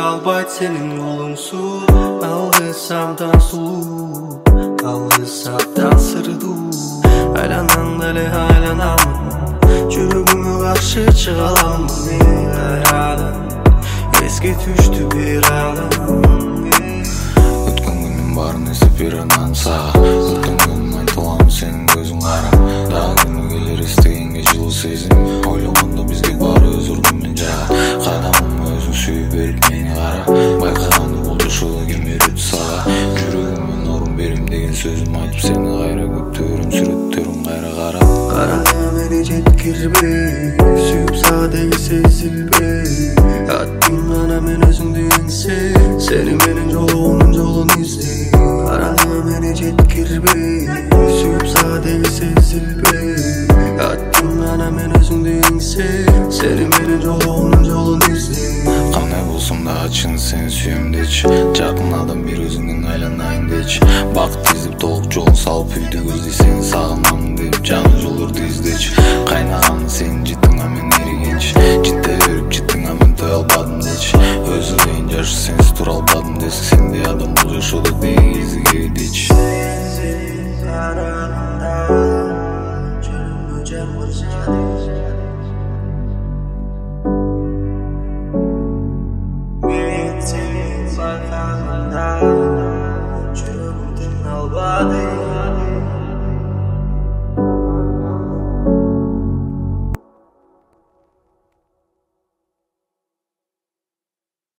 албайт сенин колуңсуз. Алгысам да сулуу, алгысам да сырдуу. Айланам эле айланамын, жүрөгүмө каршы чыга аламын. Кайрадан эске түштү бир адам. Өткөн күнүм баарын эстеп бир анан сага. Өткөн күнүм айтылам сенин көзүң кара. Дагы күнү келер истегенге жылуу сезим. Ойлогондо бизге баары өз ордунун жага. Кадамым өзүң сүйүп берип мени кара. Байкаганы бул жашоодо ким үйрөттү сага. Жүрөгүмө орун берим деген сөзүм айтып сени кайра көптөрүм сүрөттөрүң кайра карап. Караңа мени жеткирбей, сүйүп сага деги сезилбей. Аттың гана мен өзүңдү эңсей, сени менин жолугумдун жолун издей. Караңа мени жеткирбей, сүйүп сага деги сезилбей. Аттың гана мен өзүңдү эңсей, сени менин жолугумдун жолун издей. Кандай болсом да чын сени сүйөм дечи. Жакын адам бир өзүңдүн айланайын дечи. Бакыт издеп толук жолун салып үйдү көздөй сагынамын деп жаңы жолдорду издечи. Кайнаган сен життиңа мен эригенчи. Жите берип життиңа мен той албадым дечи. Өзү дейин жаш сенсиз тура албадым десек, сендей адам бул жашоодо деги изигеби дечи. Мен сени байкаганда